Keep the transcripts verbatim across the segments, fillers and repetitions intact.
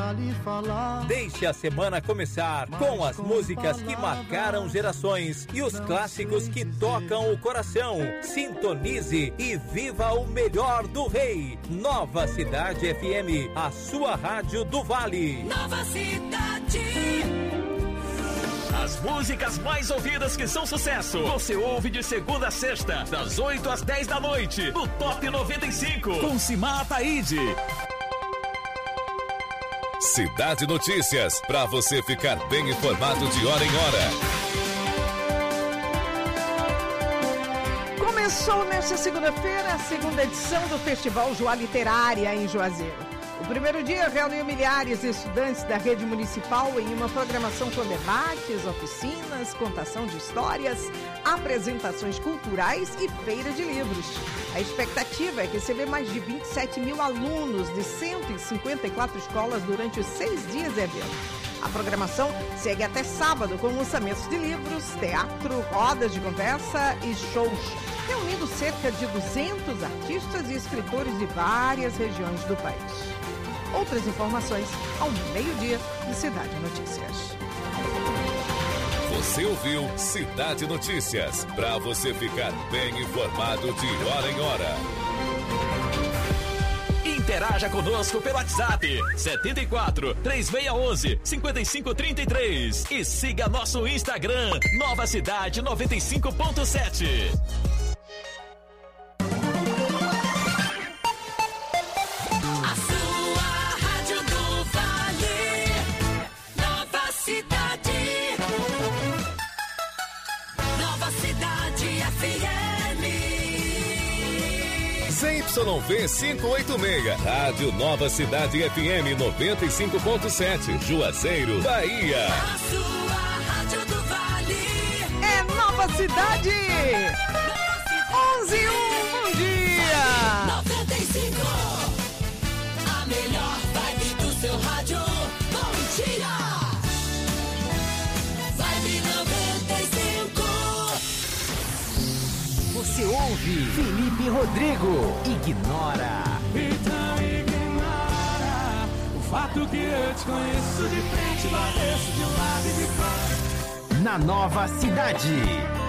lhe falar. Deixe a semana começar com as músicas que marcaram gerações e os clássicos que tocam o coração. Sintonize e viva o melhor do Rei. Nova Cidade F M, a sua rádio do Vale. Nova Cidade. As músicas mais ouvidas que são sucesso, você ouve de segunda a sexta, das oito às dez da noite, no Top noventa e cinco, com Simar Ataíde. Cidade Notícias, para você ficar bem informado de hora em hora. Começou nesta segunda-feira a segunda edição do Festival Joá Literária em Juazeiro. O primeiro dia reuniu milhares de estudantes da rede municipal em uma programação com debates, oficinas, contação de histórias, apresentações culturais e feira de livros. A expectativa é receber mais de vinte e sete mil alunos de cento e cinquenta e quatro escolas durante os seis dias de evento. A programação segue até sábado com lançamentos de livros, teatro, rodas de conversa e shows, reunindo cerca de duzentos artistas e escritores de várias regiões do país. Outras informações ao meio-dia em Cidade Notícias. Você ouviu Cidade Notícias, para você ficar bem informado de hora em hora. Interaja conosco pelo WhatsApp setenta e quatro, três seis um um, cinco cinco três três e siga nosso Instagram Nova Cidade noventa e cinco ponto sete. Z Y V quinhentos e oitenta e seis, Rádio Nova Cidade F M noventa e cinco ponto sete, Juazeiro, Bahia. A sua rádio do Vale. É Nova Cidade. onze e um, bom dia. noventa e cinco, a melhor vibe do seu rádio. Bom dia. Vibe noventa e cinco. Você ouve Felipe Rodrigo, Ignora. Então ignora o fato que eu te conheço de frente, balanço de um lado e de fora. Na Nova Cidade.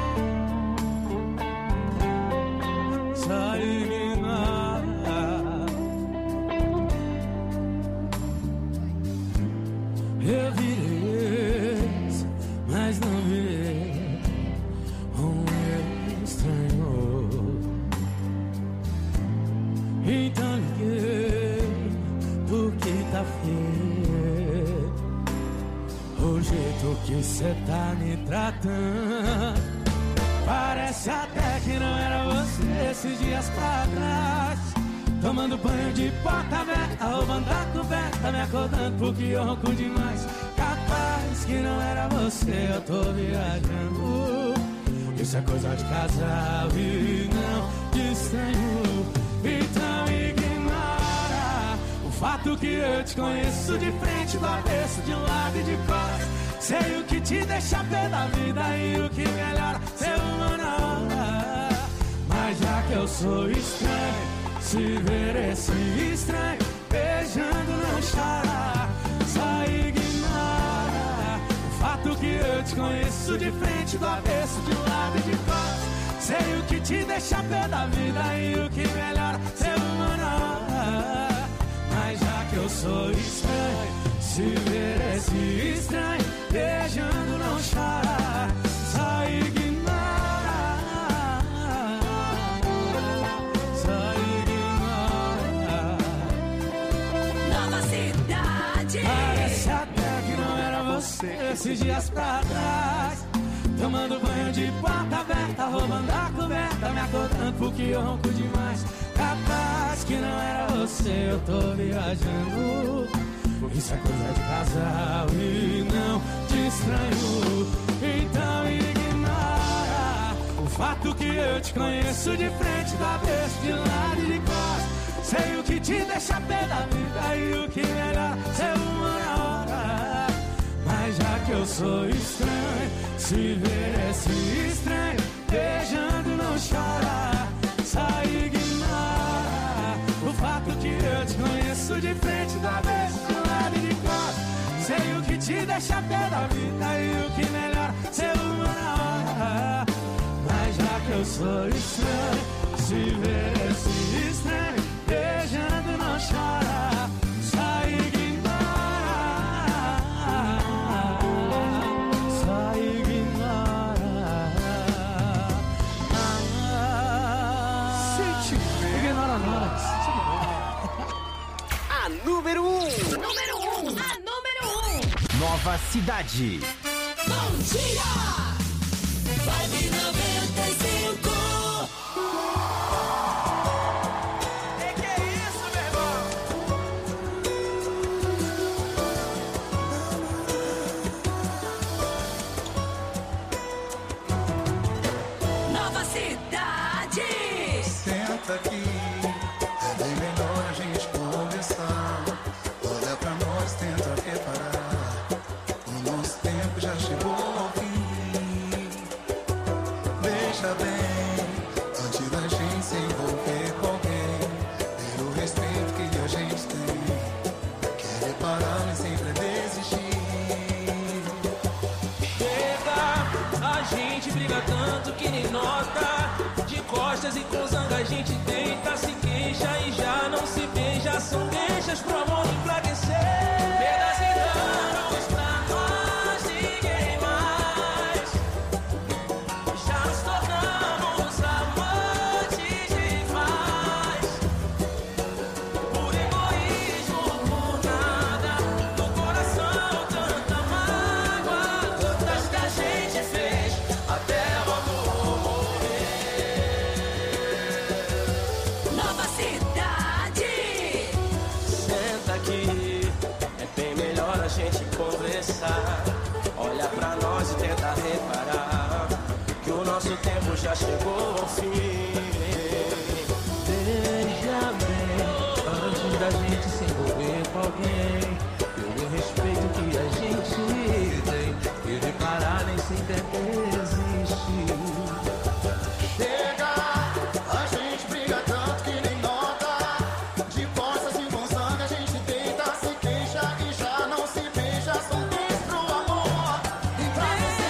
Só ignora. Eu virei esse, mas não virei um erro estranho. Então liguei, porque tá feio o jeito que cê tá me tratando. Parece até que não era você esses dias pra trás. Tomando banho de porta aberta, roubando a coberta, me acordando porque eu ronco demais. Capaz que não era você, eu tô viajando. Isso é coisa de casal e não de estranho. Então ignora o fato que eu te conheço de frente, do avesso, de um lado e de costas. Sei o que te deixa pé da vida e o que melhora ser uma na hora. Mas já que eu sou estranho, se ver esse estranho beijando não chora. Só ignora o fato que eu te conheço de frente, do avesso, de um lado e de costas. Sei o que te deixa pé da vida e o que melhora ser uma na hora. Mas já que eu sou estranho, se ver esse estranho beijando não chora. Só ignora, só ignora. Nova Cidade. Parece até que não era você esses dias pra trás. Tomando banho de porta aberta, roubando a coberta, me acordando porque eu ronco demais. Capaz que não era você, eu tô viajando. Isso é coisa de casal e não de estranho. Então ignora o fato que eu te conheço de frente, do avesso, de lado e de costas. Sei o que te deixa pé da vida e o que melhor ser uma na hora. Mas já que eu sou estranho, se ver esse estranho beijando não chora. Só ignora o fato que eu te conheço de frente, do avesso, de lado. sabe de cor. Sei o que te deixa pé da vida e o que melhora ser uma na hora. Mas já que eu sou estranho, se ver esse estranho beijando não chora, só ignora, só ignora. Sente, ignora nós. A número um. Número um, a número um. Nova Cidade. Bom dia! Vibe noventa e cinco. Que que é isso, meu irmão? Nova Cidade. Senta aqui, é bem melhor a gente conversar. Olha pra nós, tenta reparar. O nosso tempo já chegou ao fim. Veja bem, antes da gente se envolver com alguém, pelo respeito que a gente tem, querer parar mas sempre desistir. Chega, a gente briga tanto que nem nota. De costas e com zanga a gente deita, se queixa e já não se beija. São deixas pro amor enfraquecer. Perdas e danos pra nós, ninguém mais. Já nos tornamos amantes demais. Por egoísmo, por nada. No coração tanta mágoa, tantas que a gente fez até o amor morrer. Nova Cidade. Senta aqui, é bem melhor a gente conversar. Olha pra nós e tenta reparar que o nosso tempo já chegou ao fim. Veja bem, antes da gente se envolver com alguém, pelo respeito que a gente tem, e de parar nem sempre existe. Chega, a gente briga tanto que nem nota. De costas e com sangue a gente deita, se queixa e já não se beija. São três pro amor e pra você.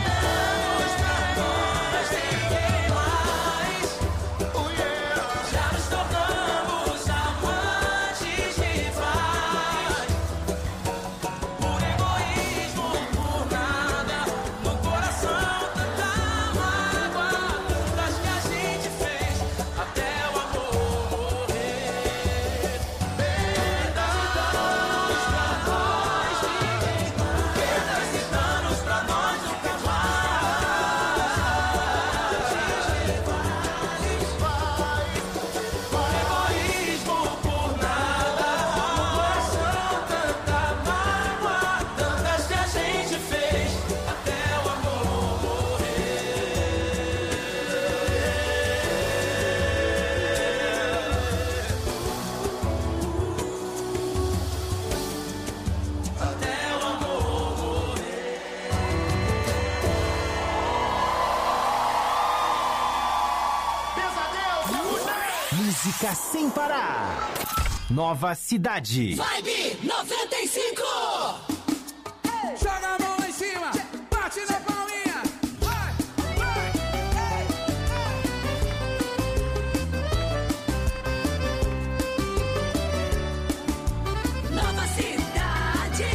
Mas ninguém mais. Oh yeah. Já nos tornamos amantes rivais. Por egoísmo, por nada. No coração tanta mágoa, tantas que a gente fez até o amor morrer. Perdas e danos pra nós, ninguém mais. Perdas e danos pra nós nunca Por egoísmo, por nada. No coração tanta mágoa, tantas que a gente fez até o amor morrer. Até o amor morrer. Música sem parar. Nova Cidade. Vibe noventa e cinco. Joga a mão lá em cima, bate na palminha. Vai, vai, Nova Cidade.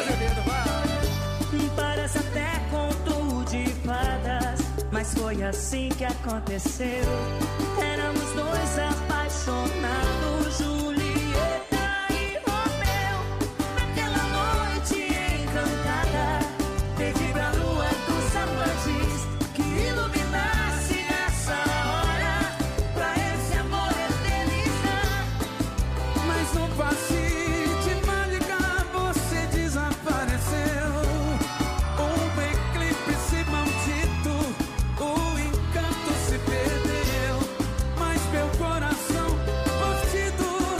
Parece até conto de fadas, mas foi assim que aconteceu. Éramos dois apaixonados, Julieta e Romeu. Naquela noite encantada, pedi pra lua dos amantes que iluminasse essa hora, pra esse amor eternizar. Mas no passe de mágica você desapareceu. Um eclipse maldito, o encanto se perdeu. Mas meu coração partido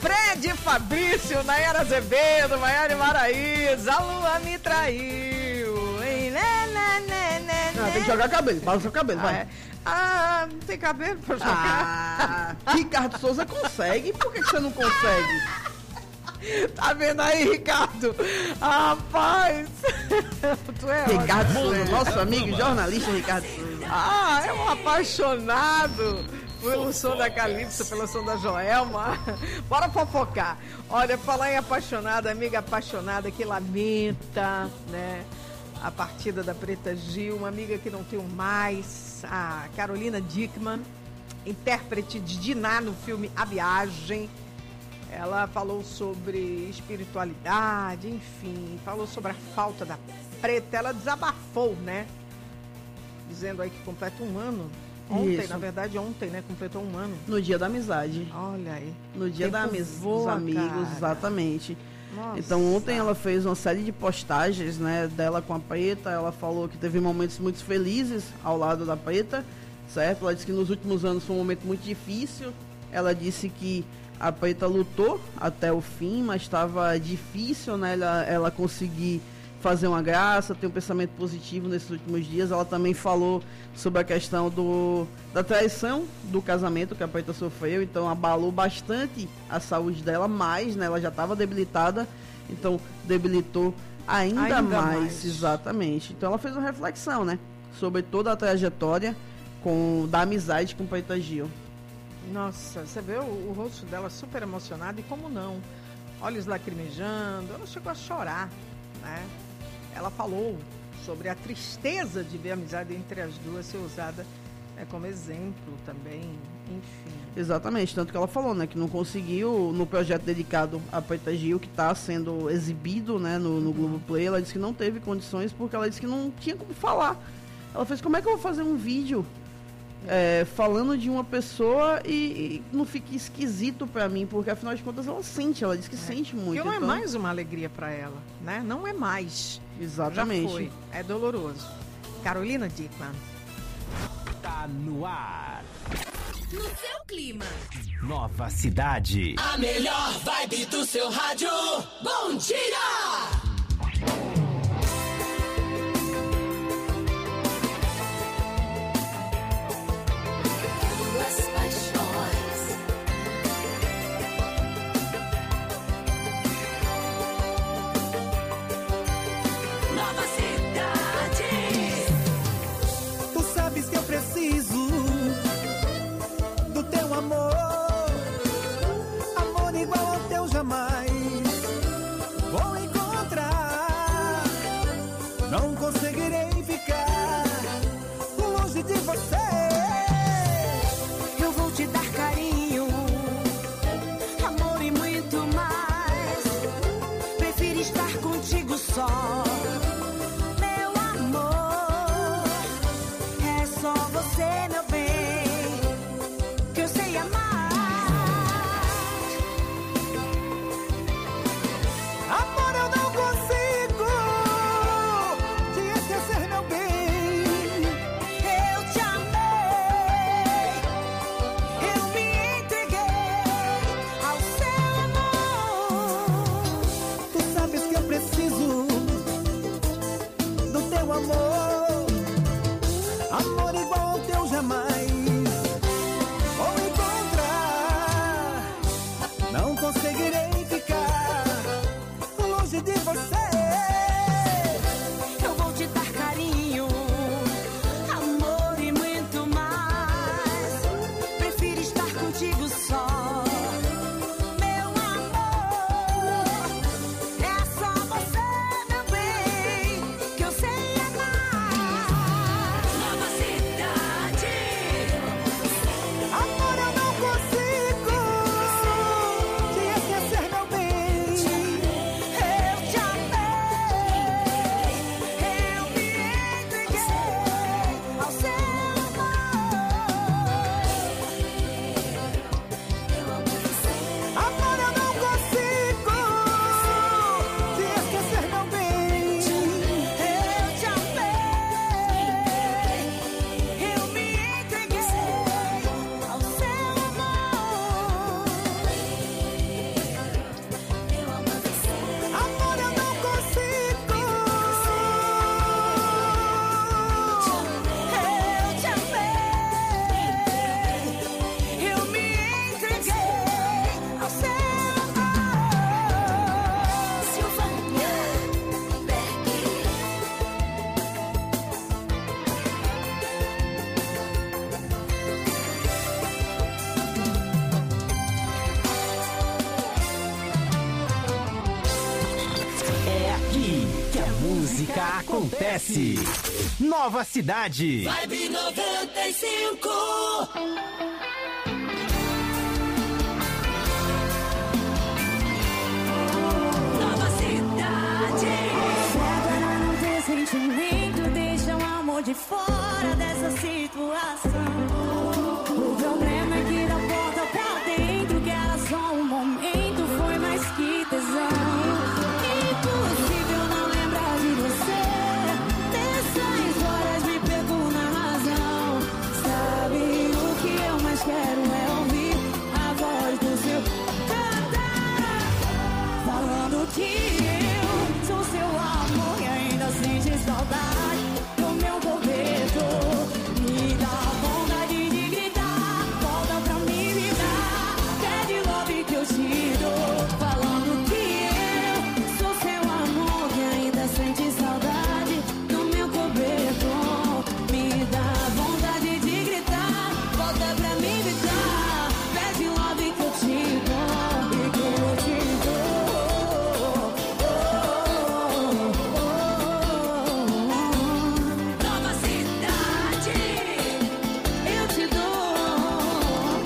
Fred Fabrício, Nayara Azevedo, Maiara Maraíza, a lua me traiu. Ei, né, né, né, né, Não, tem que jogar cabelo, balança o cabelo, ah, vai. é. Ah, não tem cabelo pra jogar. Ah, Ricardo Souza consegue, por que, que você não consegue? Tá vendo aí, Ricardo? Rapaz, tu é Ricardo ótimo. Souza, nosso amigo jornalista Ricardo Souza. Ah, é um apaixonado pelo som da Calypso, pelo som da Joelma. Bora fofocar. Olha, falar em apaixonada, amiga apaixonada que lamenta, né? A partida da Preta Gil, uma amiga que não tem mais, a Carolina Dickman, intérprete de Diná no filme A Viagem. Ela falou sobre espiritualidade, enfim, falou sobre a falta da Preta. Ela desabafou, né? Dizendo aí que completa um ano. Ontem, Isso. na verdade, ontem, né? Completou um ano. No dia da amizade. Olha aí. No dia Tempo da amizade voa, dos amigos, cara. exatamente. Nossa. Então ontem ela fez uma série de postagens, né, dela com a Preta. Ela falou que teve momentos muito felizes ao lado da Preta, certo? Ela disse que nos últimos anos foi um momento muito difícil. Ela disse que a Preta lutou até o fim, mas estava difícil, né, ela, ela conseguir fazer uma graça, ter um pensamento positivo nesses últimos dias. Ela também falou sobre a questão do, da traição do casamento que a Preta sofreu, então abalou bastante a saúde dela, mais, né, ela já estava debilitada, então debilitou ainda, Ainda mais, mais. exatamente. Então ela fez uma reflexão, né, sobre toda a trajetória com, da amizade com Preta Gil. Nossa, você vê o, o rosto dela super emocionado e como não? Olhos lacrimejando, ela chegou a chorar, né? Ela falou sobre a tristeza de ver a amizade entre as duas ser usada, né, como exemplo também, enfim. Exatamente, tanto que ela falou, né, que não conseguiu no projeto dedicado a Preta Gil, que está sendo exibido, né, no, no Globoplay. Ela disse que não teve condições porque ela disse que não tinha como falar. Ela fez, como é que eu vou fazer um vídeo é, falando de uma pessoa e, e não fique esquisito pra mim, porque afinal de contas ela sente, ela diz que é. sente muito. Porque não então... é mais uma alegria pra ela, né? Não é mais. Exatamente. Já foi, é doloroso. Carolina Dickman. Tá no ar. No seu clima. Nova Cidade. A melhor vibe do seu rádio. Bom dia! Te amei. música acontece. Nova Cidade. Vibe noventa e cinco. Nova Cidade. Se agora não tem sentimento, deixa o amor de fora dessa situação. O problema é que da porta pra dentro, que era só um momento, foi mais que tesão. Impossível não lembrar de você. Nessas horas me pego na razão. Sabe o que eu mais quero é ouvir a voz do seu cantar, falando que eu sou seu amor e ainda sente saudade do meu coberto. Me dá vontade de gritar, volta pra mim me dar, pede love que eu te dou, falando que eu sou seu amor e ainda sente saudade do meu coberto. Me dá vontade de gritar, volta pra mim me dar, pede love que eu te dou e que eu te dou. Nova Cidade, eu te dou.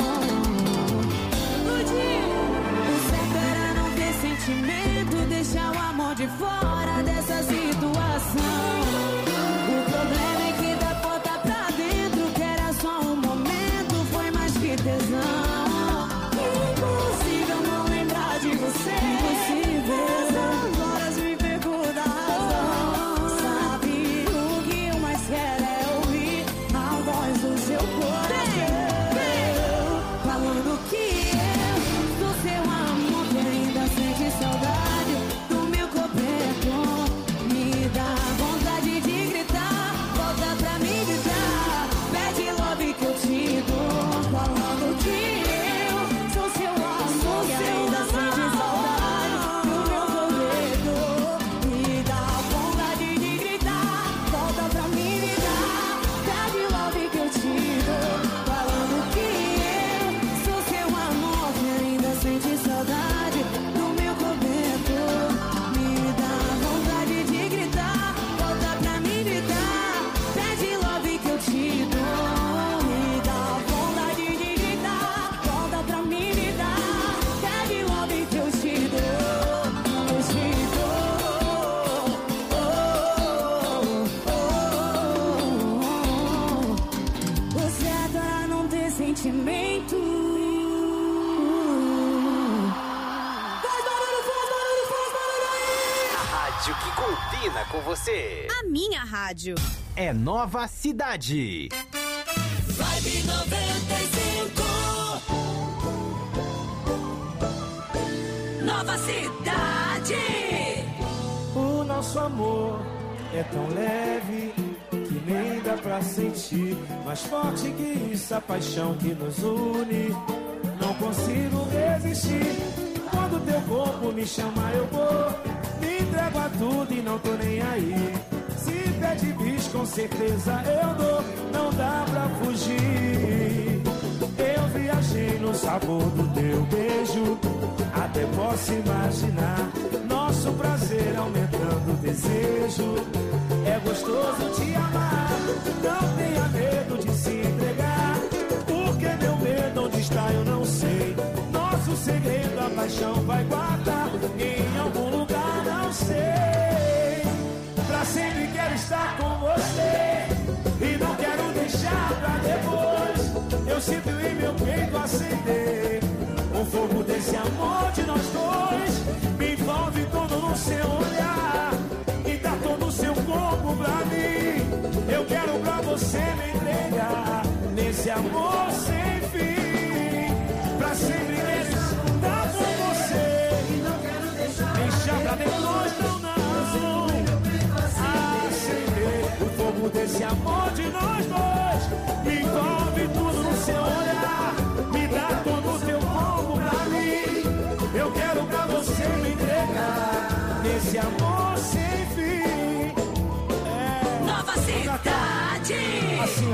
O certo era não ter sentimento, deixar o amor de fora dessa situação. O problema é que da porta pra dentro, que era só um momento, foi mais que tesão. Impossível não lembrar de você. Impossível. Essas horas me pegou da razão. Sabe o que eu mais quero é ouvir a voz do seu coração, falando que eu sou seu amor que ainda sente saudade do meu coberto. Me dá vontade de gritar, volta pra mim me dar, pede love que eu te dou, falando que eu sou seu amor que ainda sente saudade do meu coberto. Me dá vontade de gritar, volta pra mim me dar, pede love que eu te dou, falando que eu sou seu amor que ainda sente saudade do meu coberto. Me dá vontade de gritar, volta pra mim me dar, pede love que eu te dou. Me dá vontade de gritar, volta pra mim me dar, pede love que eu te dou. Eu te dou. O certo era não ter sentimento. Faz barulho, faz barulho, faz barulho aí! A rádio que combina com você. A minha rádio. É Nova Cidade. Vibe noventa e cinco. Nova Cidade. O nosso amor é tão leve que nem dá pra sentir, mais forte que isso, a paixão que nos une. Não consigo resistir. Quando teu corpo me chama eu vou, me entrego a tudo e não tô nem aí. Se pede bis, com certeza eu dou, não dá pra fugir. Eu viajei no sabor do teu beijo, até posso imaginar nosso prazer aumentando o desejo. É gostoso te amar, não tenha medo de se entregar, porque meu medo onde está eu não sei. Nosso segredo a paixão vai guardar em algum lugar, não sei. Pra sempre quero estar com você e não quero deixar pra depois. Eu sinto em meu peito acender o fogo desse amor de nós dois. Me envolve todo no seu olhar e dá todo o seu corpo pra mim. Eu quero pra você me entregar nesse amor sem fim. Pra sempre quero estar com você e não quero deixar pra depois, não, não. Acender o fogo desse amor de nós dois. Me envolve tudo no seu olhar, me dá todo o teu corpo pra mim. Eu quero pra você me entregar nesse amor sem fim. É. Nova Cidade. Assim,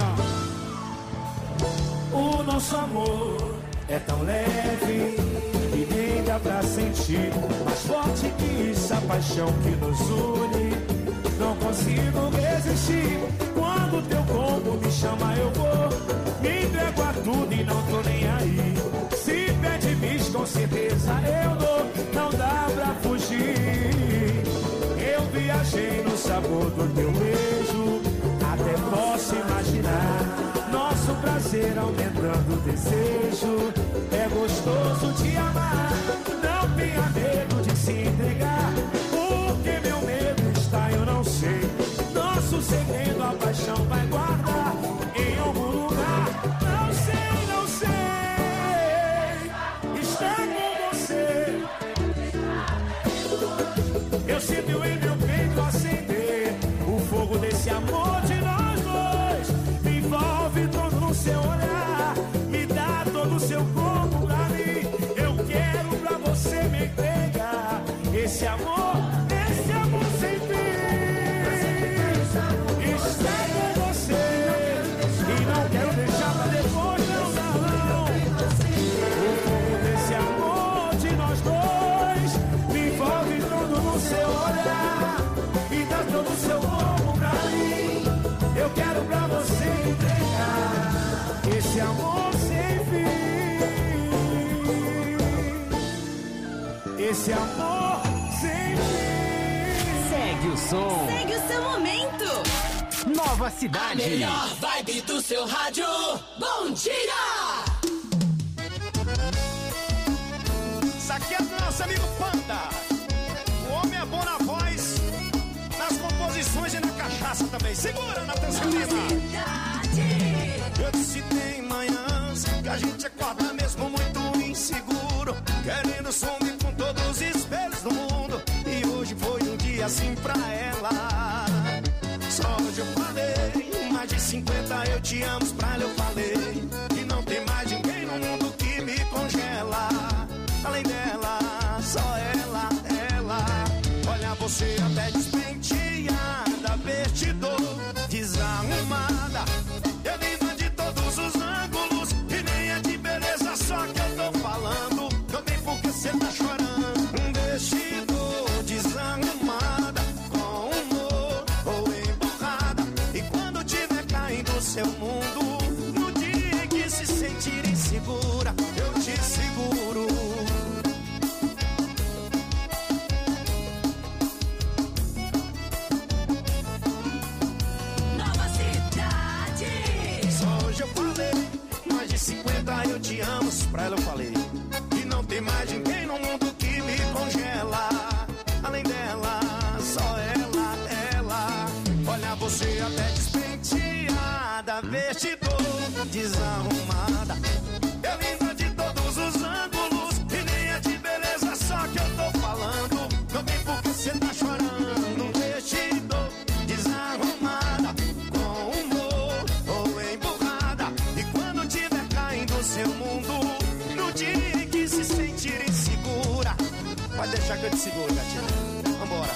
ó. O nosso amor é tão leve que nem dá pra sentir, mais forte que isso, a paixão que nos une. não consigo resistir. Quando teu corpo me chama eu vou, me entrego a tudo e não tô nem aí. Se pede bis com certeza eu dou, não dá pra fugir. Eu viajei no sabor do teu beijo, até posso imaginar nosso prazer aumentando o desejo. É gostoso te amar, não tenha medo de se entregar, porque meu medo está, eu não sei. Nosso segredo, a paixão vai guardar em algum lugar. Não sei, não sei, está com você. Eu sinto em meu peito acender o fogo desse amor de nós dois. Me envolve todo no seu olhar, me dá todo o seu corpo pra mim. Eu quero pra você me entregar esse amor, esse amor sem fim. Está com você e não quero deixar pra depois, não, não, não. O fogo desse amor de nós dois me envolve todo no seu olhar e dá todo o seu corpo pra mim. Eu quero pra você entregar esse amor sem fim. Esse amor sem fim. Segue o som. Segue o seu momento. Nova A Cidade. melhor vibe do seu rádio. Bom dia! Isso aqui é do nosso amigo Panda. O homem é bom na voz, nas composições e na cachaça também. Segura na Tancelina. Eu disse tem manhãs que a gente acorda mesmo muito inseguro, querendo sumir com todos os espelhos do mundo. E hoje foi um dia assim pra ela. Só hoje eu falei, mais de cinquenta eu te amo, pra ela eu falei. E não tem mais ninguém no mundo que me congela. Além dela, só ela, ela. Olha você até despenteada, vestidor, desarrumada. Eu vivo de todos os ângulos e nem é de beleza só que eu tô falando. Também porque você tá chorando. Um vestido desarrumada, com humor ou emburrada. E quando tiver caindo seu mundo, no dia que se sentir insegura, eu te seguro. Nova Cidade. Só hoje eu falei, mais de cinquenta eu te amo, pra ela eu falei. E não tem mais ninguém no mundo que me congela. Além dela, só ela, ela. Olha você até despenteada, vestidor, desarrumada. Eu lindo de todos os ângulos e nem é de beleza só que eu tô falando. Não tem por que você tá chorando. Vestidor, desarrumada, com humor ou emburrada. E quando tiver caindo seu mundo, no dia que se sentir insegura, pode deixar que eu te seguro, gatinha. Vambora.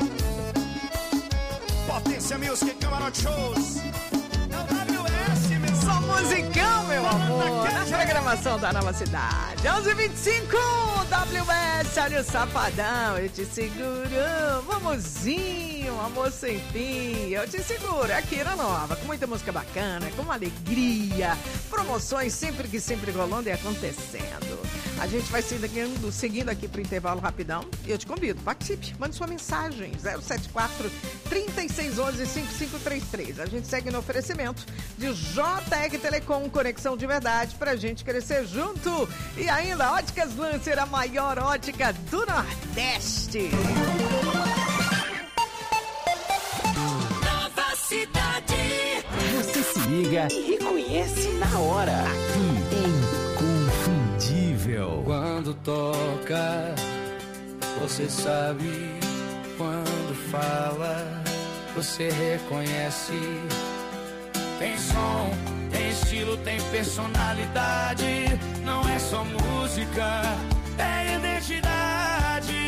Potência Music, Camarote Shows. É o W S, meu Só amor. musicão, meu Vamos amor, daquele na jeito. programação da Nova Cidade. onze e vinte e cinco, W S, olha o Safadão, eu te seguro. Vamozinho, amor sem fim, eu te seguro. Aqui na Nova, com muita música bacana, com alegria. Promoções sempre que sempre rolando e acontecendo. A gente vai seguindo, seguindo aqui pro intervalo rapidão. E eu te convido, participe, mande sua mensagem. zero sete quatro, três seis um um, cinco cinco três três. A gente segue no oferecimento de J T E C Telecom, conexão de verdade pra gente crescer junto. E ainda, Óticas Lancer, a maior ótica do Nordeste. Nova Cidade. Você se liga e reconhece na hora. Aqui, Inconfundível. Quando toca, você sabe. Quando fala, você reconhece. Tem som, tem estilo, tem personalidade. Não é só música, é identidade.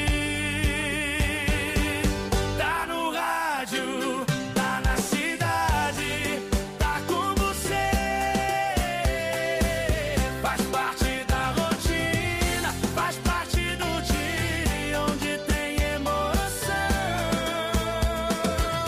Tá no rádio, tá na cidade, tá com você. Faz parte da rotina, faz parte do dia onde tem emoção.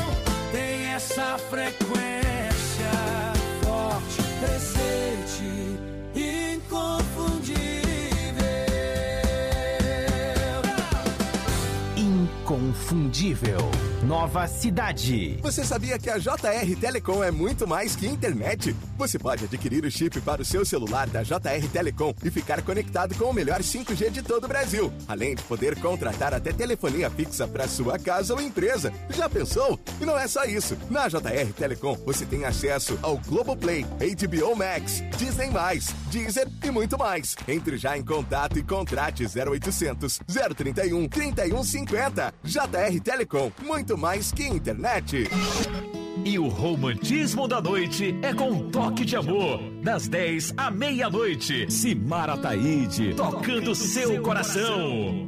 imperdível. Nova Cidade. Você sabia que a J R Telecom é muito mais que internet? Você pode adquirir o chip para o seu celular da J R Telecom e ficar conectado com o melhor cinco G de todo o Brasil. Além de poder contratar até telefonia fixa para sua casa ou empresa. Já pensou? E não é só isso. Na J R Telecom você tem acesso ao Globoplay, H B O Max, Disney mais, Deezer e muito mais. Entre já em contato e contrate zero oitocentos, zero trinta e um, trinta e um cinquenta. J R Telecom, muito mais que internet. E o romantismo da noite é com um toque de amor. Das dez à meia-noite. Simara Taíde, tocando seu coração.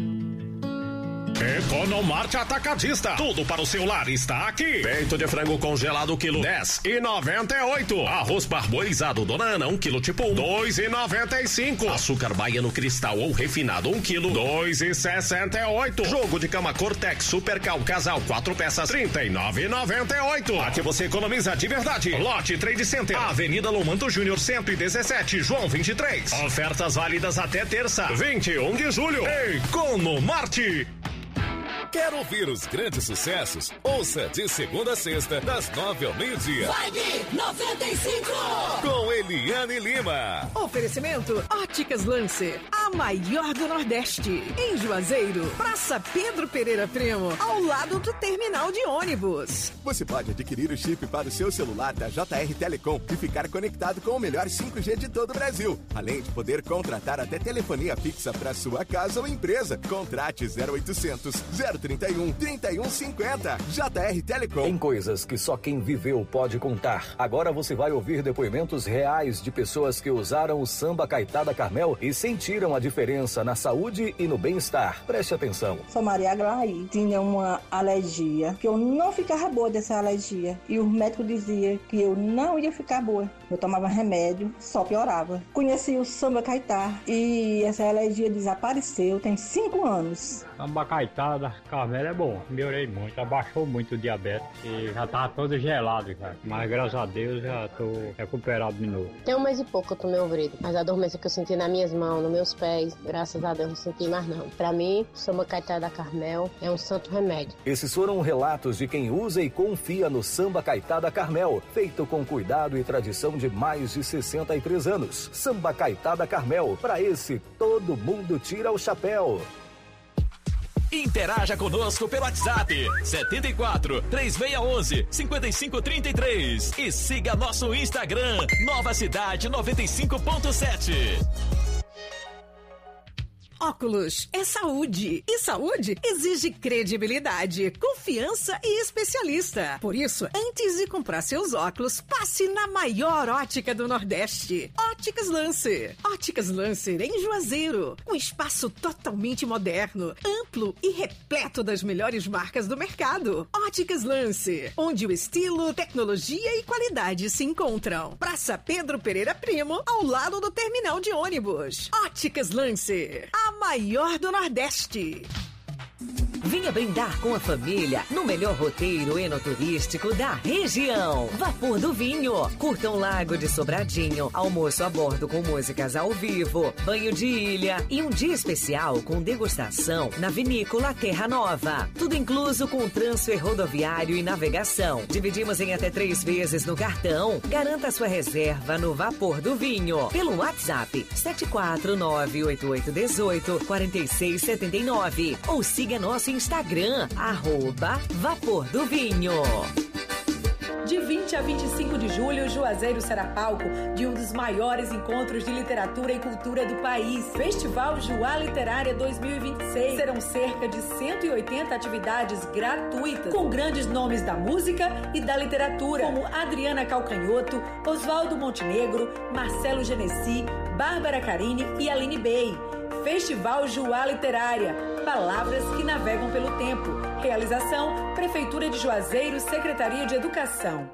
Economarte Atacadista. Tudo para o seu lar está aqui. Peito de frango congelado quilo dez e noventa e oito. Arroz parboilizado Dona Ana um quilo tipo dois e noventa e cinco. Açúcar baiano cristal ou refinado um quilo dois e sessenta e oito. Jogo de cama Cortex Super Cal Casal quatro peças trinta e nove e noventa e oito. Aqui você economiza de verdade. Lote Trade Center, Avenida Lomanto Júnior cento e dezessete, João vinte e três. Ofertas válidas até terça, vinte e um de julho. Economarte. Quer ouvir os grandes sucessos? Ouça de segunda a sexta, das nove ao meio-dia. Vibe noventa e cinco. Com Eliane Lima. Oferecimento Óticas Lancer, a maior do Nordeste. Em Juazeiro, Praça Pedro Pereira Primo, ao lado do terminal de ônibus. Você pode adquirir o chip para o seu celular da J R Telecom e ficar conectado com o melhor cinco G de todo o Brasil. Além de poder contratar até telefonia fixa para sua casa ou empresa. Contrate zero oitocentos, zero trinta e um, trinta e um cinquenta. J R Telecom. Tem coisas que só quem viveu pode contar. Agora você vai ouvir depoimentos reais de pessoas que usaram o samba Caetá da Carmel e sentiram a diferença na saúde e no bem-estar. Preste atenção. Sou Maria Aglaí. Tinha uma alergia, que eu não ficava boa dessa alergia. E o médico dizia que eu não ia ficar boa. Eu tomava remédio, só piorava. Conheci o samba Caetá e essa alergia desapareceu tem cinco anos. Samba Caetá da Carmel é bom, melhorei muito, abaixou muito o diabetes e já tava todo gelado, cara. Mas graças a Deus já tô recuperado de novo. Tem um mês e pouco que eu tomei o Vrido, mas a dormência que eu senti nas minhas mãos, nos meus pés, graças a Deus não senti mais não. Pra mim, o Samba Caetá da Carmel é um santo remédio. Esses foram relatos de quem usa e confia no Samba Caetá da Carmel, feito com cuidado e tradição de mais de sessenta e três anos. Samba Caetá da Carmel, pra esse todo mundo tira o chapéu. Interaja conosco pelo WhatsApp setenta e quatro, três seis um um, cinco cinco três três e siga nosso Instagram Nova Cidade noventa e cinco ponto sete. Óculos é saúde. E saúde exige credibilidade, confiança e especialista. Por isso, antes de comprar seus óculos, passe na maior ótica do Nordeste. Óticas Lancer. Óticas Lancer em Juazeiro. Um espaço totalmente moderno, amplo e repleto das melhores marcas do mercado. Óticas Lancer, onde o estilo, tecnologia e qualidade se encontram. Praça Pedro Pereira Primo, ao lado do terminal de ônibus. Óticas Lancer, a maior do Nordeste. Venha brindar com a família no melhor roteiro enoturístico da região. Vapor do Vinho. Curta um lago de Sobradinho, almoço a bordo com músicas ao vivo, banho de ilha e um dia especial com degustação na vinícola Terra Nova. Tudo incluso com transfer rodoviário e navegação. Dividimos em até três vezes no cartão. Garanta sua reserva no Vapor do Vinho pelo WhatsApp sete quatro nove oito oito um oito, quatro seis sete nove ou siga nosso Instagram, arroba Vapor do Vinho. De vinte a vinte e cinco de julho, Juazeiro será palco de um dos maiores encontros de literatura e cultura do país. Festival Juá Literária dois mil e vinte e seis. Serão cerca de cento e oitenta atividades gratuitas, com grandes nomes da música e da literatura, como Adriana Calcanhoto, Oswaldo Montenegro, Marcelo Genesi, Bárbara Carini e Aline Bey. Festival Juá Literária, palavras que navegam pelo tempo. Realização, Prefeitura de Juazeiro, Secretaria de Educação.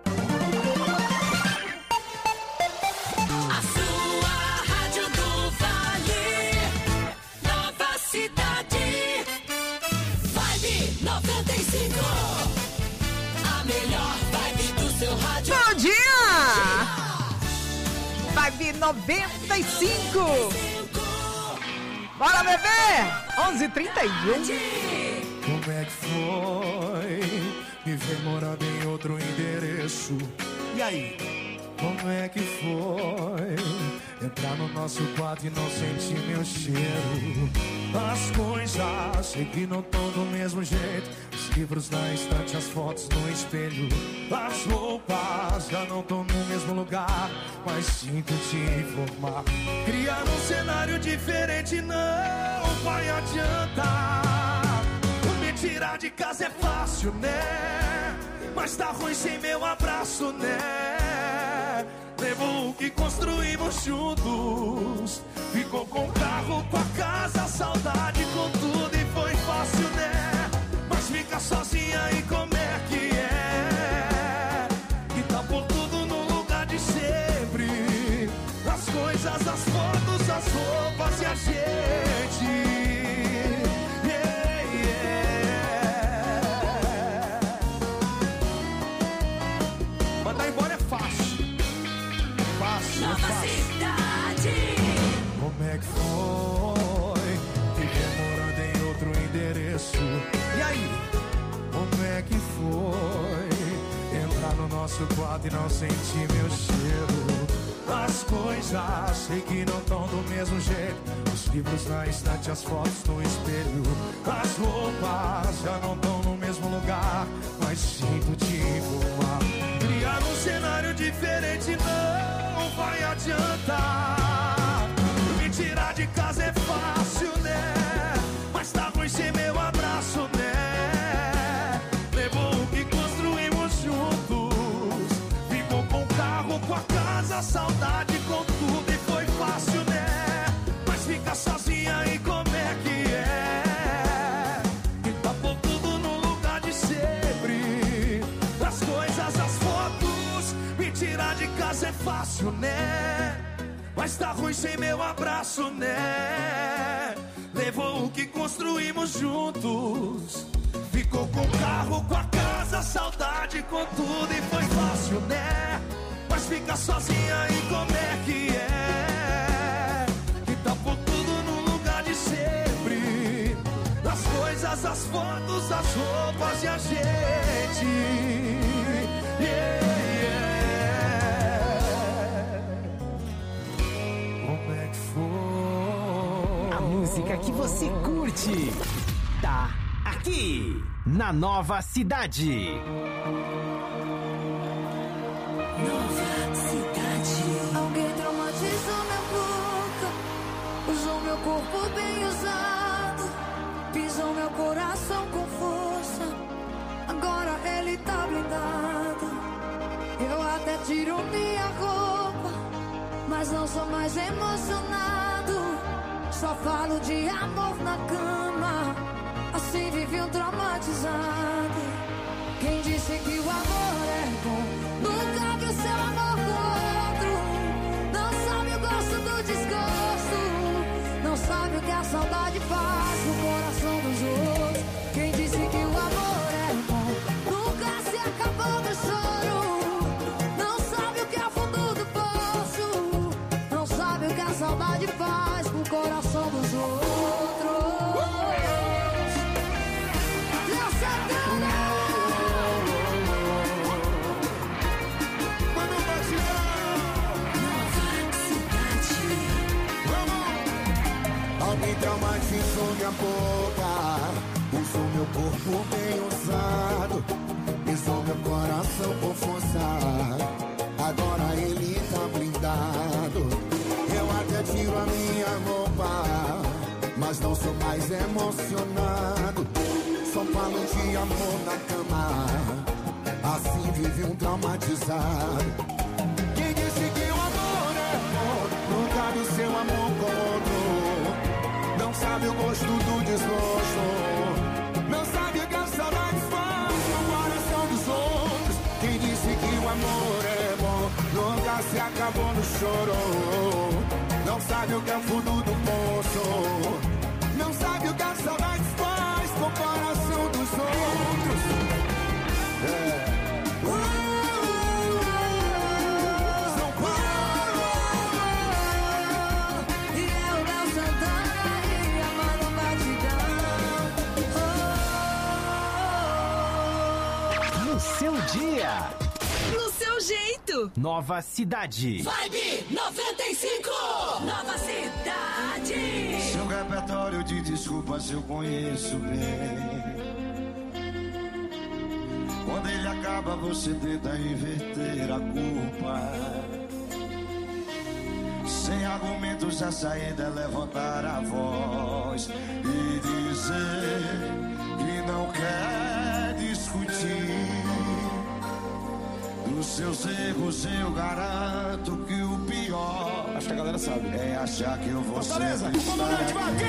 A sua Rádio do Vale, Nova Cidade, Vibe noventa e cinco, a melhor vibe do seu rádio. Bom dia! Vibe noventa e cinco. Bora, bebê! onze e trinta e um. Como é que foi me ver morando em outro endereço? E aí? Como é que foi entrar no nosso quarto e não sentir meu cheiro? As coisas sei que não estão do mesmo jeito. Os livros na estante, as fotos no espelho. As roupas já não estão no mesmo lugar, mas sinto te informar. Criar um cenário diferente não vai adiantar. Me tirar de casa é fácil, né? Mas tá ruim sem meu abraço, né? Levou o que construímos juntos. Ficou com o carro, com a casa, saudade com tudo e foi fácil, né? Mas fica sozinha e como é que é? E tá por tudo no lugar de sempre. As coisas, as fotos, as roupas e a gente. Mandar embora é fácil. Fácil, Nova é fácil. Cidade. Como é que foi viver morando em outro endereço? E aí? Como é que foi entrar no nosso quarto e não sentir meu cheiro? As coisas sei que não estão do mesmo jeito. Os livros na estante, as fotos no espelho. As roupas já não estão no mesmo lugar, mas sinto te informar. Criar um cenário diferente não vai adiantar. Me tirar de casa é fácil, né? Mas tá ruim sem meu abraço, né? Levou o que construímos juntos. Ficou com o carro, com a casa, saudade com tudo e foi fácil, né? Mas fica sozinha e como é que é? E tá por tudo no lugar de sempre. As coisas, as fotos, me tirar de casa é fácil, né? Mas tá ruim sem meu abraço, né? Levou o que construímos juntos. Ficou com o carro, com a casa, saudade com tudo e foi fácil, né? Mas fica sozinha e como é que é? Que tá por tudo no lugar de sempre. As coisas, as fotos, as roupas e a gente. Yeah, yeah. Como é que foi? A música que você curte tá aqui na Nova Cidade. Nova Cidade. Alguém traumatizou minha boca, usou meu corpo bem usado, pisou meu coração com força. Agora ele tá blindado. Eu até tiro minha roupa, mas não sou mais emocionado. Só falo de amor na cama, assim vivi um traumatizado. Quem disse que o amor é bom nunca viu seu amor com outro. Não sabe o gosto do desgosto, não sabe o que a saudade faz no coração dos outros. Quem disse que o amor é bom nunca se acabou do choro. Não sabe o que é o fundo do poço, não sabe o que a saudade faz com o coração dos outros. Alguém traumatizou minha boca, usou meu corpo bem usado, pisou meu coração com força. Agora ele tá blindado. Eu até tiro a minha roupa, mas não sou mais emocionado. Só falo de amor na cama, assim vive um traumatizado. Quem disse que o amor é bom nunca viu seu amor com outro. Não sabe o gosto do desgosto, não sabe o que a saudade faz no coração dos outros. Quem disse que o amor é bom nunca se acabou no choro. Não sabe o que é o fundo do poço, não sabe o que a saudade faz com o coração dos outros. É. dia. No seu jeito. Nova Cidade. Vibe noventa e cinco. Nova Cidade. Seu repertório de desculpas eu conheço bem. Quando ele acaba, você tenta inverter a culpa. Sem argumentos, a saída é levantar a voz e dizer que não quer discutir. Dos seus erros eu garanto que o pior, acho que a galera sabe, é achar que eu vou sempre estar aqui.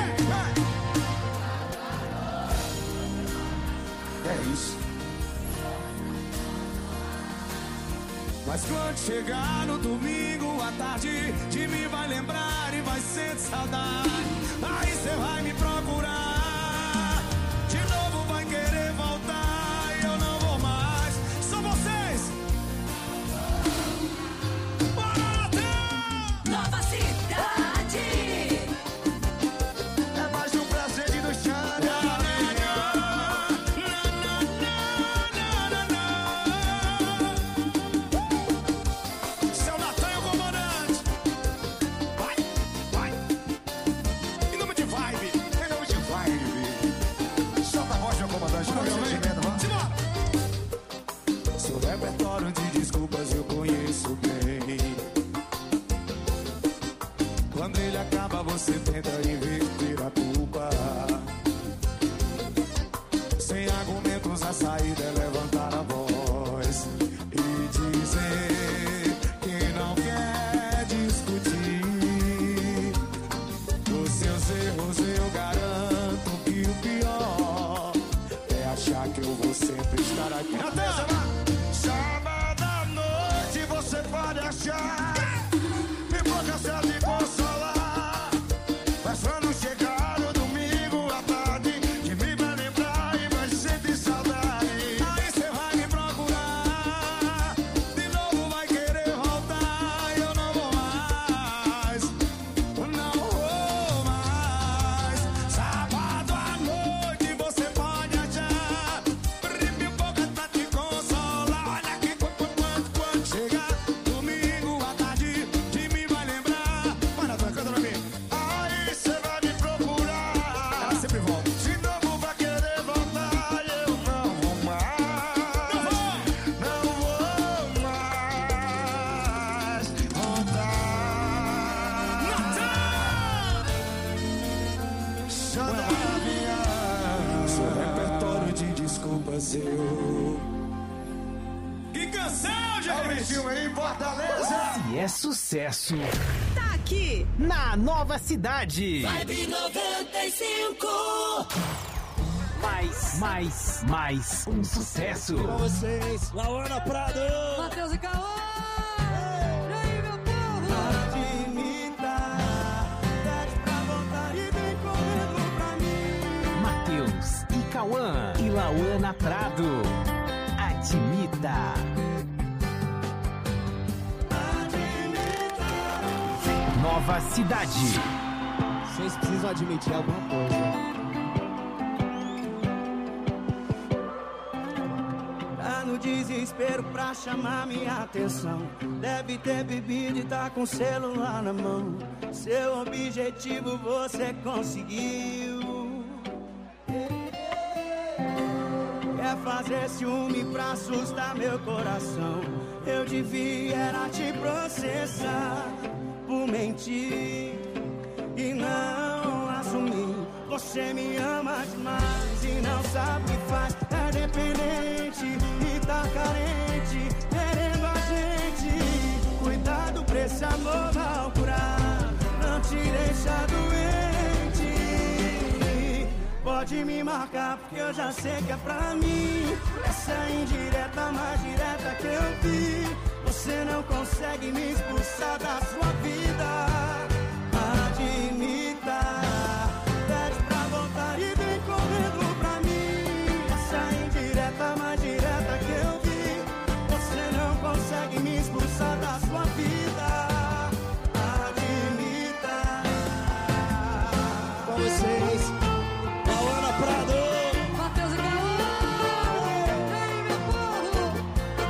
É isso. Mas quando chegar no domingo à tarde, de mim vai lembrar e vai ser de saudade. Aí cê vai me procurar, de novo vai querer voltar e eu não vou mais. São vocês. Nova Cidade. É mais um prazer de nos chamar. Seu repertório de desculpas eu conheço bem. Quando ele acaba, você tenta inverter a culpa. Sem argumentos, a saída é levantar a voz e dizer que não quer discutir. Dos seus erros eu garanto que o pior é achar que eu vou sempre estar aqui. Sábado à noite você pode achar que vou cansar de consolar. Mas quando chegar no domingo à tarde, de mim vai lembrar e vai sentir saudade. Aí você vai me procurar, de novo vai querer voltar e eu não vou mais. Não vou mais. Sábado à noite você pode achar que vou cansar de consolar. Olha que quando, quando chegar domingo à tarde, de mim vai lembrar. Vai na tua, canta pra mim. Aí cê vai me procurar, ela sempre volta. De novo vai querer voltar e eu não vou mais. Não vou mais voltar. Seu repertório de desculpas eu. Que canção, gente! Aí, Fortaleza! Se é sucesso, Tá aqui. na Nova Cidade. Vibe noventa e cinco. Mais, mais, mais um sucesso. Com vocês, Lauana Prado! Matheus e Cauã. E aí, meu povo? Admita, pede pra voltar e vem correndo pra mim. Matheus e Cauã e Lauana Prado. Admita. Nova Cidade. Vocês precisam admitir alguma coisa. Tá no desespero pra chamar minha atenção. Deve ter bebido e tá com o celular na mão. Seu objetivo você conseguiu. Quer fazer ciúme pra assustar meu coração. Eu devia era te processar por mentir e não assumir. Você me ama demais e não sabe o que faz. É dependente e tá carente, querendo a gente. Cuidado pra esse amor mal curar, não te deixa doente. Pode me marcar porque eu já sei que é pra mim. Essa é indireta mais direta que eu vi. Você não consegue me expulsar da sua vida. Admita, pede pra voltar e vem correndo pra mim. Essa indireta mais direta que eu vi. Você não consegue me expulsar da sua vida. Admita. Com vocês, Lauana Prado. Matheus e Cauã. E aí, meu povo?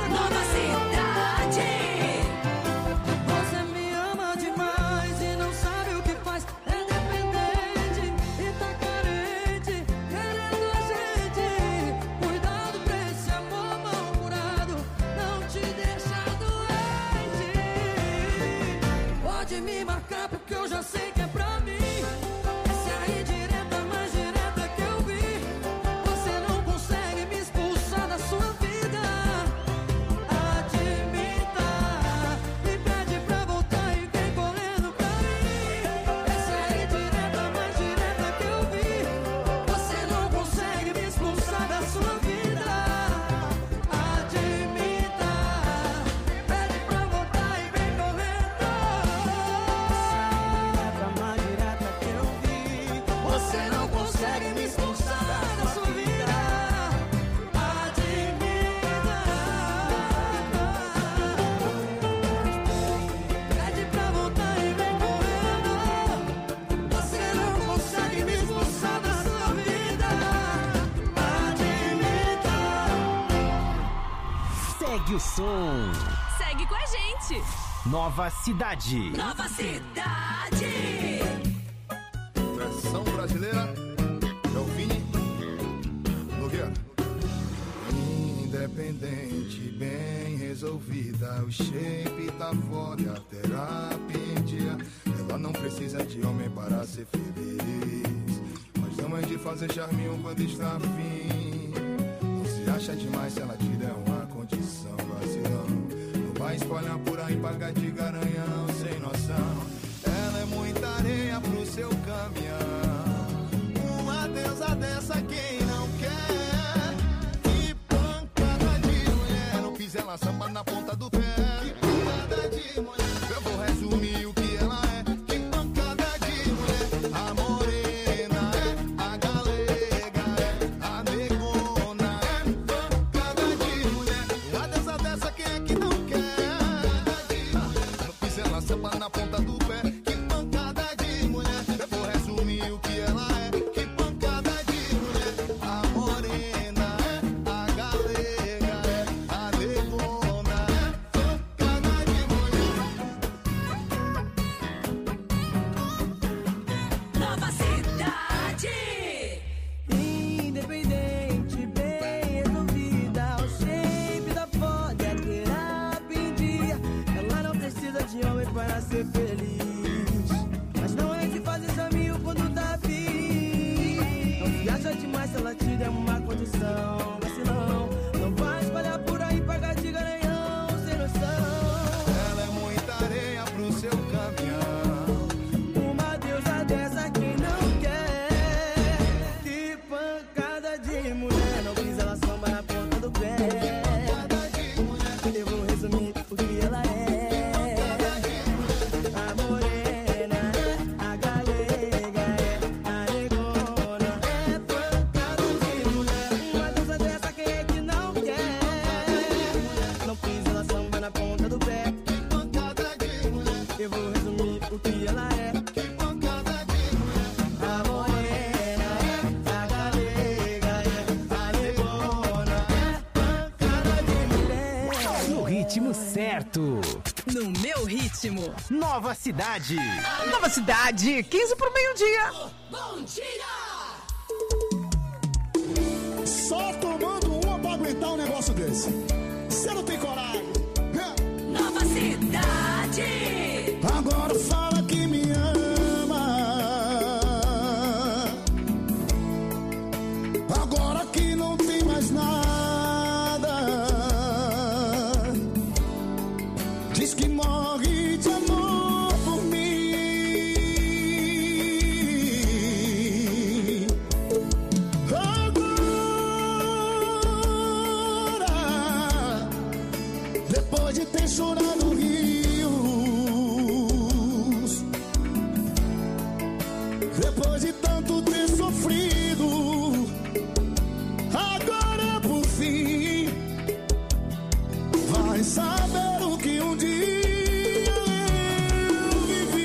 Você não consegue me expulsar da sua vida. Admita. Pede pra voltar e vem correndo. Você não consegue me expulsar da sua vida. Admita. Segue o som. Segue com a gente. Nova Cidade. Nova Cidade. Versão brasileira. É o Vini Nogueira. Independente, bem resolvida. O shape tá foda, a terapia em dia. Ela não precisa de homem para ser feliz. Mas não é de fazer charminho quando está afim. Não se acha demais se ela te der uma condição vacilão. Vai espalhar por aí, pagar de garanhão, sem noção. Ela é muita areia pro seu caminhão. Uma deusa dessa quem não quer. Que pancada de mulher. No piso ela samba na ponta do pé. Que pancada de mulher. Eu vou resumir o que ela é. Que pancada de mulher. A morena é, a galega é, a negona é. Pancada de mulher. Uma deusa dessa quem é que não quer. Ela samba na ponta do pé. Que pancada de mulher. Eu vou resumir o que ela é. Que pancada de mulher. A morena é, a galega é, a negona é. Pancada de mulher. Nova Cidade. Independente, bem resolvida. O shape da foda, a terapia em dia. Ela não precisa de homem para ser feliz. Mas não é de fazer caminho quando tá afim. Não se acha demais se ela te der uma condição. Mas se não, não vai espalhar por aí, pagar de garanhão, sem noção. Ela é muita areia pro seu caminhão. Uma deusa dessa quem não quer. Que pancada de mulher. Não quis ela samba na ponta do pé. Eu vou resumir o que ela é. Certo. No meu ritmo. Nova Cidade. Nova Cidade, quinze pro meio-dia. Bom dia. Só tomando uma pra aguentar um negócio desse. Você não tem coragem. Nova Cidade. Agora fala que me ama. Agora que não tem mais nada. Diz que morre de amor por mim. Agora, depois de ter chorado rios, depois de tanto ter sofrido, agora por fim vai saber o que um dia eu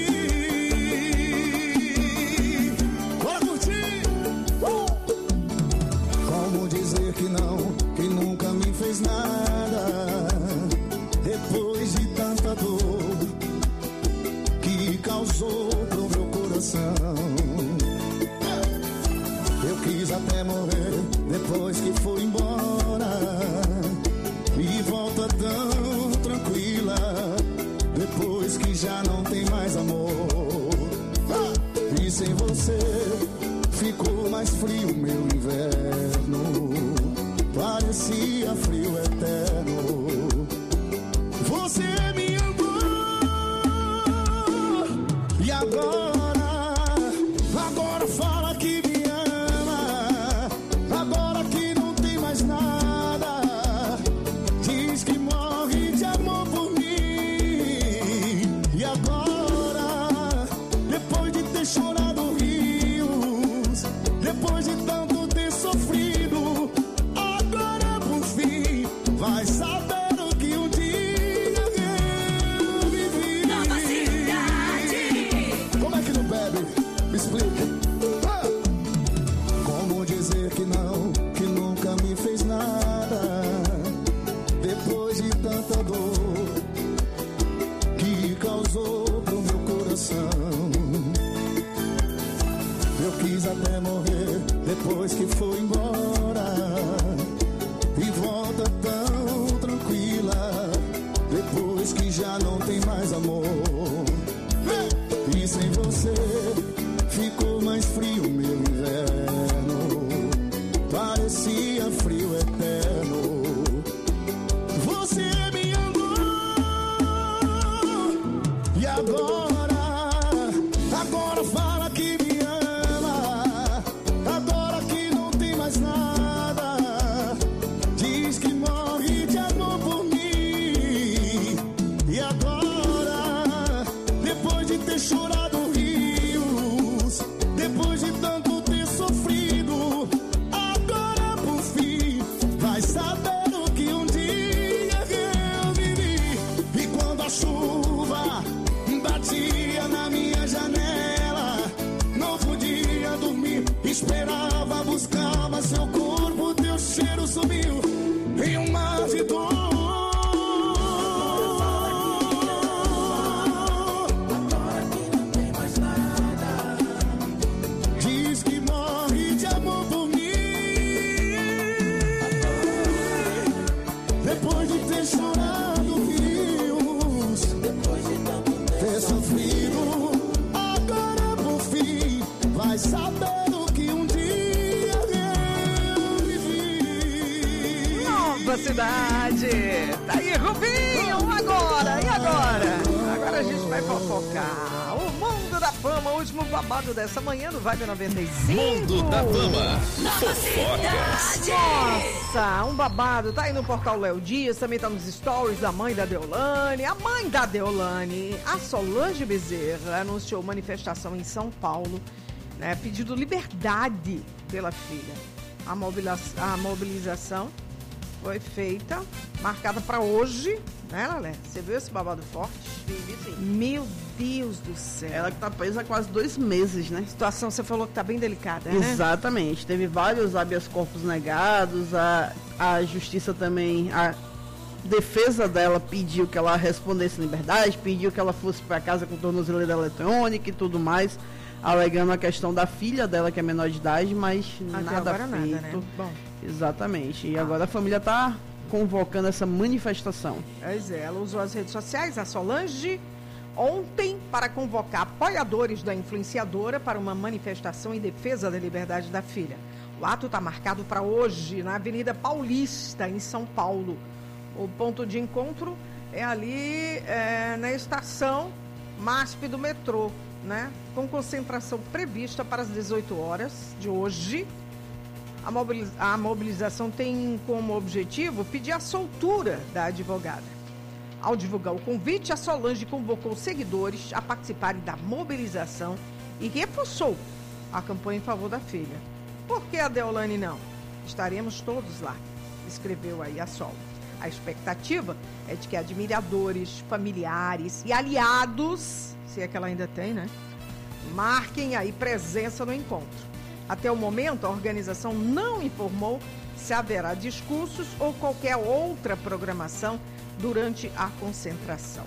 vivi. Bora curtir! Uh! Como dizer que não, que nunca me fez nada, depois de tanta dor que causou pro meu coração. Eu quis até morrer depois que foi embora, e volta tão tranquila depois que já não tem mais amor. E sem você ficou mais frio meu inverno, parecia frio eterno. Você me amou e agora, agora fala que me ama. Agora que não tem mais nada, diz que morre de amor por mim. E agora, depois de ter chorado rios, Eu quis até morrer depois que foi embora. E volta tão tranquila depois que já não tem mais amor. E sem você ficou mais frio meu inverno. Parecia frio eterno. Você me amou. E agora, agora fala que me ama. Agora que não tem mais nada. Diz que morre de amor por mim. E agora, depois de ter chorado rios, depois de tanto ter sofrido, agora por fim vai saber o que um dia eu vivi. E quando a chuva batia na minha janela, não podia dormir, esperava, buscava seu corpo, teu cheiro sumiu em um mar de dor. Agora que não tem mais nada, diz que morre de amor por mim. Depois de ter chorado rios, depois de tanto ter sofrido, agora por fim vai saber o que um dia eu vivi. Nova Cidade. Tá aí, Rubinho, agora, e agora? Agora a gente vai fofocar. O Mundo da Fama, o último babado dessa manhã do Vibe noventa e cinco. Mundo da Fama. Fofocas. Nossa, um babado. Tá aí no portal Léo Dias, também tá nos stories da mãe da Deolane. A mãe da Deolane, a Solange Bezerra, anunciou manifestação em São Paulo, né, pedindo liberdade pela filha. A, mobila- a mobilização foi feita, marcada para hoje, né, Lalé? Você viu esse babado forte? Sim, sim. Meu Deus do céu. Ela que tá presa há quase dois meses, né? A situação, você falou que tá bem delicada, né? Exatamente. Teve vários habeas corpus negados, a, a justiça também, a defesa dela pediu que ela respondesse em liberdade, pediu que ela fosse para casa com tornozeleira eletrônica e tudo mais, alegando a questão da filha dela, que é menor de idade, mas Até nada agora feito. nada, né? Bom. Exatamente. E agora a família tá convocando essa manifestação. Pois é, ela usou as redes sociais, a Solange, ontem para convocar apoiadores da influenciadora para uma manifestação em defesa da liberdade da filha. O ato está marcado para hoje, na Avenida Paulista, em São Paulo. O ponto de encontro é ali é, na estação M A S P do metrô, né? Com concentração prevista para as dezoito horas de hoje. A, mobiliza- a mobilização tem como objetivo pedir a soltura da advogada. Ao divulgar o convite, a Solange convocou seguidores a participarem da mobilização e reforçou a campanha em favor da filha. Por que a Deolane não? Estaremos todos lá, escreveu aí a Sol. A expectativa é de que admiradores, familiares e aliados, se é que ela ainda tem, né? Marquem aí presença no encontro. Até o momento, a organização não informou se haverá discursos ou qualquer outra programação durante a concentração.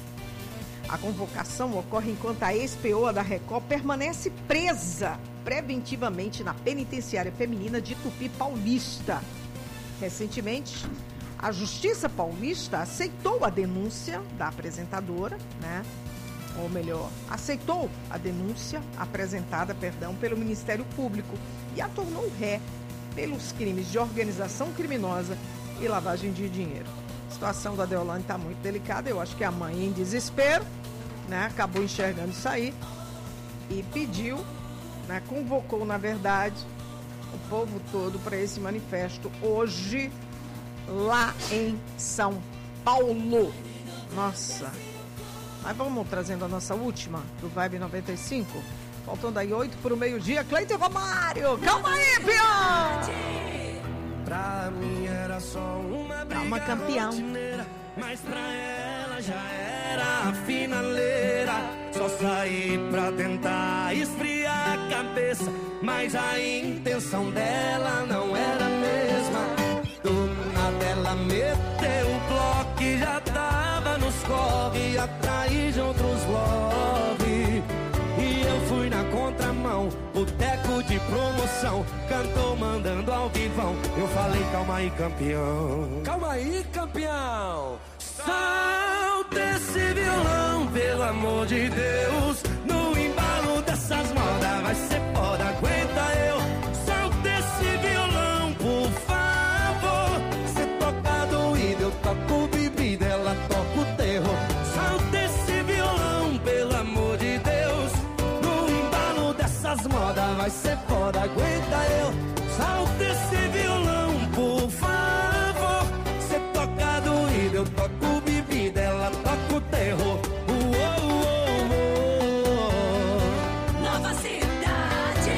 A convocação ocorre enquanto a ex-P O A da Record permanece presa preventivamente na penitenciária feminina de Tupi Paulista. Recentemente, a Justiça Paulista aceitou a denúncia da apresentadora, né? Ou melhor, aceitou a denúncia apresentada, perdão, pelo Ministério Público e a tornou ré pelos crimes de organização criminosa e lavagem de dinheiro. A situação da Deolane está muito delicada. Eu acho que a mãe, em desespero, né, acabou enxergando isso aí e pediu, né, convocou, na verdade, o povo todo para esse manifesto hoje, lá em São Paulo. Nossa! Mas vamos trazendo a nossa última do Vibe noventa e cinco. Faltando aí oito para o meio-dia. Cleiton Romário, calma aí, peão! Pra mim era só uma briga Calma, campeão. rotineira, mas pra ela já era a finaleira. Só saí pra tentar esfriar a cabeça, mas a intenção dela não era a mesma. Do nada ela meteu o bloco e já tava nos corre, atrás de outros love. E eu fui na contramão, boteco de promoção, cantou mandando ao vivão. Eu falei, calma aí, campeão. Calma aí, campeão. Solta esse violão, pelo amor de Deus. No embalo dessas modas vai ser foda, aguenta eu. Solta esse violão, por favor. Cê toca doído, eu toco bebida, ela toca o terror. Solta esse violão, pelo amor de Deus. No embalo dessas modas vai ser foda, aguenta eu. Solta esse violão, por favor. Cê toca doído, eu toco bebida, ela toca o terror. Uou, uou, uou. Nova Cidade.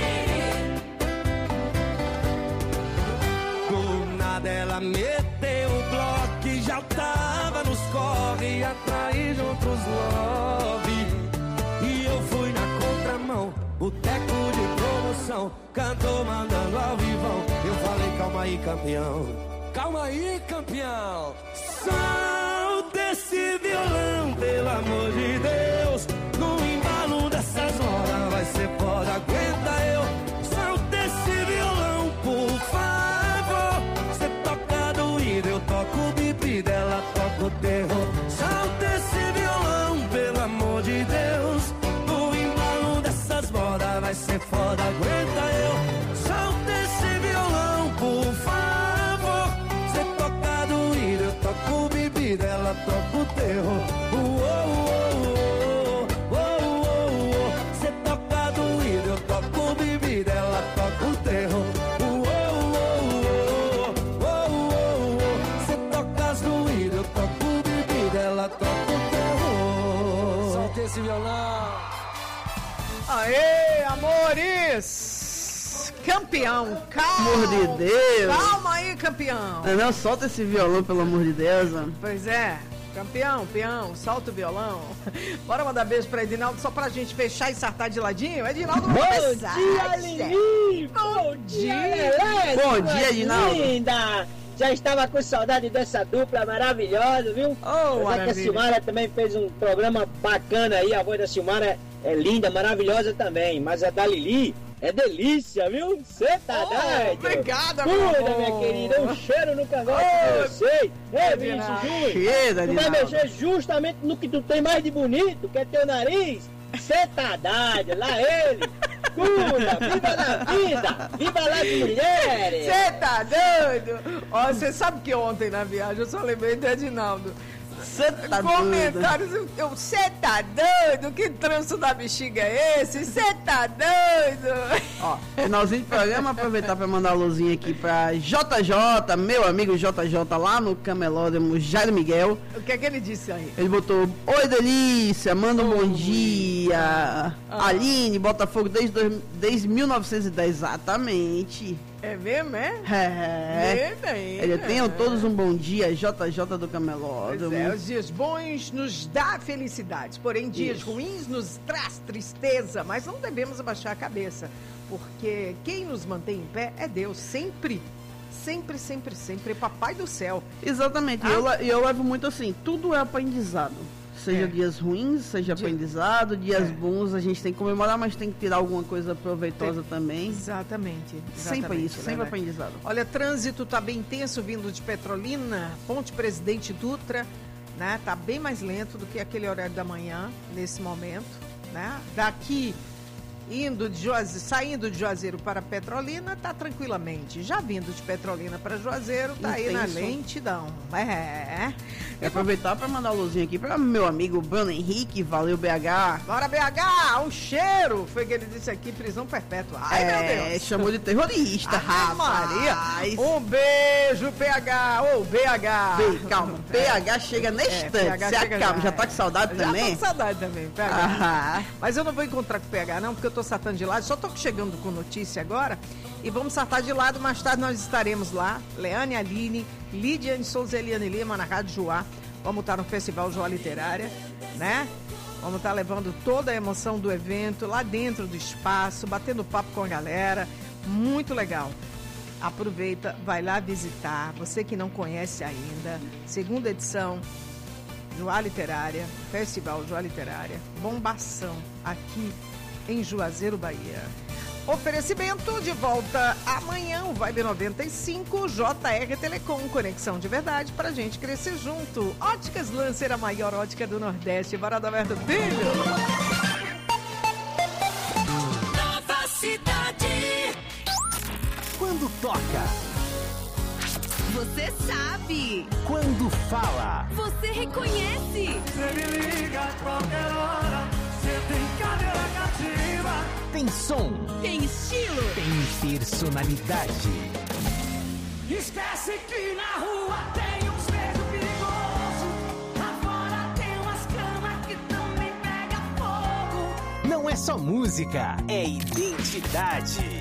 Do nada ela meteu o bloco e já tava nos corre, atrás de outros love. E eu fui na contramão, boteco de promoção, cantou mandando ao vivão. Eu falei, calma aí, campeão. Calma aí, campeão. Solta esse violão, pelo amor de Deus. No embalo dessas horas vai ser foda, aguenta eu. Solta esse violão, por favor. Cê toca doído, eu toco bebida, ela toca o terror. Solta esse violão, pelo amor de Deus. No embalo dessas modas vai ser foda, aguenta eu. Solta esse violão, por favor. Cê toca doído, eu toco bebida, ela toca o terror. Uou, uou, uou, uou, uou. Cê toca doído, eu toco bebida, ela toca o terror. Uou, uou, uou, uou, uou. Cê toca doído, eu toco bebida, ela toca o terror. Solta esse violão. Aê, amores! Campeão, calma! Amor de Deus! Calma aí, campeão! Não, não, solta esse violão, pelo amor de Deus. Mano. Pois é, campeão, peão, solta o violão. Bora mandar beijo pra Edinaldo, só pra gente fechar e sartar de ladinho. Edinaldo, bom dia, Lili! Bom dia! Lelé, Bom dia, Edinaldo! Linda! Já estava com saudade dessa dupla maravilhosa, viu? Oh, já que a Silmara também fez um programa bacana aí, a voz da Silmara é linda, maravilhosa também, mas a da Lili é delícia, viu? Você tá oh, doido? Obrigada, Cuida, meu minha amor. querida, um cheiro no cangote Oh, pra você. Ei, Vinícius Júnior, cheira, tu vai Edinaldo. mexer justamente no que tu tem mais de bonito, que é teu nariz. Você tá doido, lá ele. Cuida, viva da vida, viva lá de mulheres. Você tá doido? Ó, você sabe que ontem na viagem eu só lembrei do Edinaldo. Você tá Comentários, eu, você tá doido? Que tranço da bexiga é esse? Você tá doido? Ó, finalzinho do programa, aproveitar para mandar a luzinha aqui pra J J, meu amigo J J, lá no Camelódromo Jairo Miguel. O que é que ele disse aí? Ele botou, oi delícia, manda um bom dia. Ah. Aline, Botafogo desde, dois- desde mil novecentos e dez, exatamente. É mesmo, é? É. Eita, eita. Ele tenham todos um bom dia, J J do Pois Camelódromo. é, os dias bons nos dá felicidades, porém dias Isso. ruins nos traz tristeza, mas não devemos abaixar a cabeça, porque quem nos mantém em pé é Deus, sempre, sempre, sempre, sempre, Papai do Céu. Exatamente, Ah. e eu, le- eu levo muito assim, tudo é aprendizado. Seja É. dias ruins, seja aprendizado, dias É. bons a gente tem que comemorar, mas tem que tirar alguma coisa proveitosa também. Exatamente. Sempre exatamente, isso, sempre Lelé. aprendizado. Olha, trânsito tá bem intenso vindo de Petrolina, Ponte Presidente Dutra, né? Tá bem mais lento do que aquele horário da manhã, nesse momento, né? Daqui, indo de Juazeiro, saindo de Juazeiro para Petrolina, tá tranquilamente. Já vindo de Petrolina para Juazeiro, tá aí na Intenso. lentidão. É. E aproveitar para mandar uma luzinha aqui para meu amigo Bruno Henrique, valeu B H. Bora, B H, um cheiro! Foi o que ele disse aqui, prisão perpétua. Ai, É, meu Deus. chamou de terrorista, Ave Maria. rapaz. Um beijo, P H. Ô, B H. Bem, calma, P H chega na É, instante, P H se chega acalma, já, já tá com saudade Já também? tô com saudade também, P H. Ah. Mas eu não vou encontrar com o P H não, porque eu tô sartando de lado, só tô chegando com notícia agora. E vamos sartar de lado, mais tarde nós estaremos lá. Leane Aline, Lidiane Souza e Eliane Lima na Rádio Joá. Vamos estar no Festival Joá Literária, né? Vamos estar levando toda a emoção do evento lá dentro do espaço, batendo papo com a galera. Muito legal. Aproveita, vai lá visitar. Você que não conhece ainda, segunda edição, Joá Literária, Festival Joá Literária, bombação aqui em Juazeiro, Bahia. Oferecimento de volta amanhã, o Vibe noventa e cinco, J R Telecom, conexão de verdade pra gente crescer junto. Óticas Lancer, a maior ótica do Nordeste. Bora do Alberto Filho. Nova Cidade. Quando toca, você sabe. quando fala, Você reconhece. Você me liga a qualquer hora. Você tem cadeira cativa. tem som, Tem estilo. tem personalidade. Esquece que na rua tem uns beijos perigosos. Lá fora tem umas camas que também pega fogo. Não é só música, é identidade.